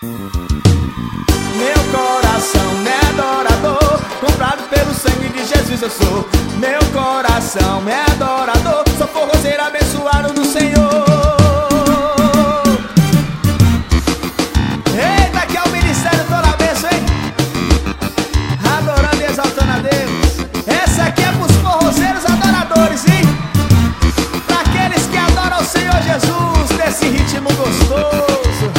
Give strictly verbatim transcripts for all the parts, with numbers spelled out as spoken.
Meu coração é adorador, comprado pelo sangue de Jesus eu sou. Meu coração é adorador, sou forrozeiro abençoado do Senhor. Eita, que é o ministério toda a bênção, hein? Adorando e exaltando a Deus. Essa aqui é pros forrozeiros adoradores, hein? Pra aqueles que adoram o Senhor Jesus nesse ritmo gostoso.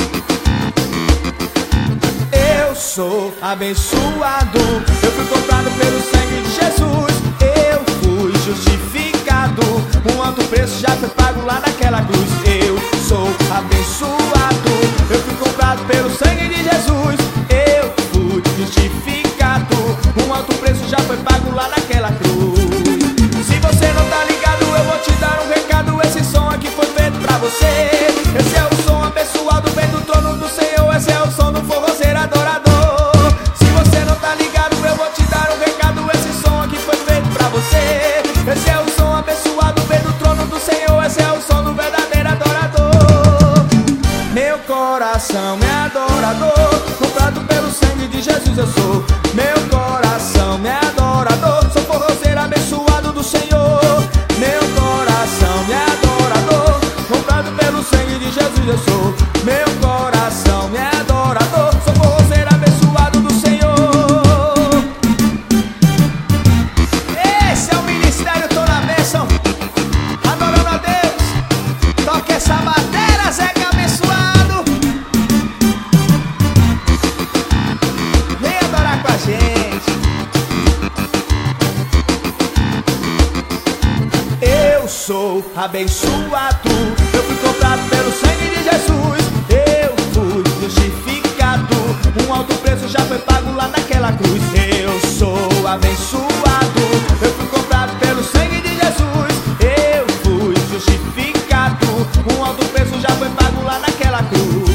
Eu sou abençoado, eu fui comprado pelo sangue de Jesus. Eu fui justificado, um alto preço já foi pago lá naquela cruz. Eu sou abençoado, eu fui comprado pelo sangue de Jesus. Eu fui justificado, um alto preço já foi pago lá naquela cruz. Se você não tá ligado, eu vou te dar um recado. Esse som aqui foi feito pra você. Esse é o som abençoado, vem do trono do Senhor. Esse é o som do forrozeiro adorador. Se você não tá ligado, eu vou te dar um recado. Esse som aqui foi feito pra você. Esse é o som abençoado, vem do trono do Senhor. Esse é o som do verdadeiro adorador. Meu coração é adorador, comprado pelo sangue de Jesus eu sou. Meu coração é adorador, sou forrozeiro abençoado do Senhor. Meu coração é adorador, comprado pelo sangue de Jesus eu sou. Meu coração é adorador, sou forrozeiro abençoado do Senhor. Esse é o ministério toda a bênção, adorando a Deus. Toque essa bateria, Zeca abençoado. Vem adorar com a gente. Eu sou abençoado, eu fui comprado pelo sangue de Jesus. Eu fui justificado, um alto preço já foi pago lá naquela cruz. Eu sou abençoado, eu fui comprado pelo sangue de Jesus. Eu fui justificado, um alto preço já foi pago lá naquela cruz.